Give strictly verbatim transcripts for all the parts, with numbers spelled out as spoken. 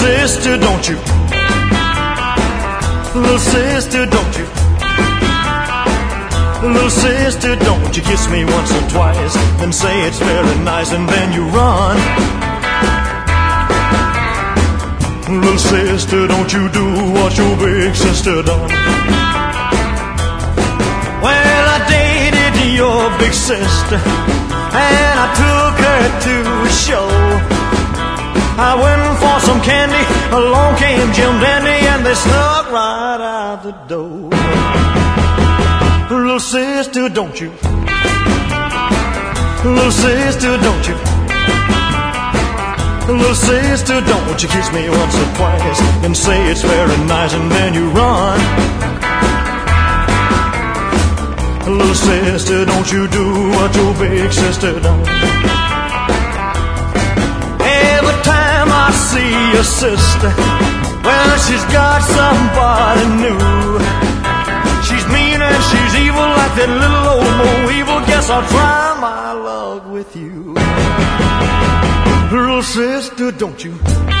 sister, don't you? Little sister, don't you? Little sister, don't you kiss me once or twice and say it's very nice and then you run. Little sister, don't you do what your big sister done. Well, I dated your big sister and I took her to a show. I went for some candy, along came Jim Dandy, and they snuck right out the door. Little sister, don't you? Little sister, don't you? Little sister, don't you kiss me once or twice and say it's very nice and then you run. Little sister, don't you do what your big sister done. Every time I see your sister, well, she's got somebody new. She's mean and she's evil like that little old Mo Evil. Guess I'll try my luck with you. Little sister, don't you?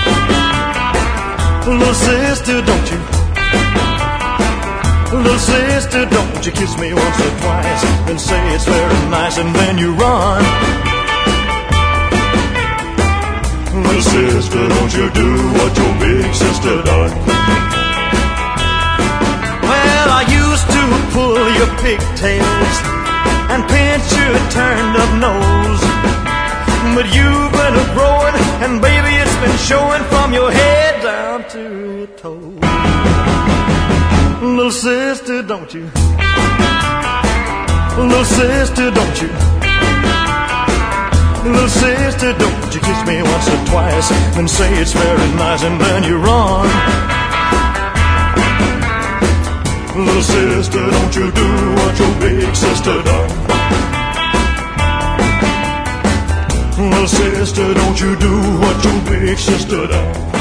Little sister, don't you? Little sister, don't you kiss me once or twice and say it's very nice and then you run. Little sister, don't you do what your big sister done. Well, I used to pull your pigtails and pinch your turned up nose, but you've been growing and baby it's been showing from your head down to your toes. Little sister, don't you? Little sister, don't you? Little sister, don't you kiss me once or twice and say it's very nice and then you run. Little sister, don't you do what your big sister done. Little sister, don't you do what your big sister done.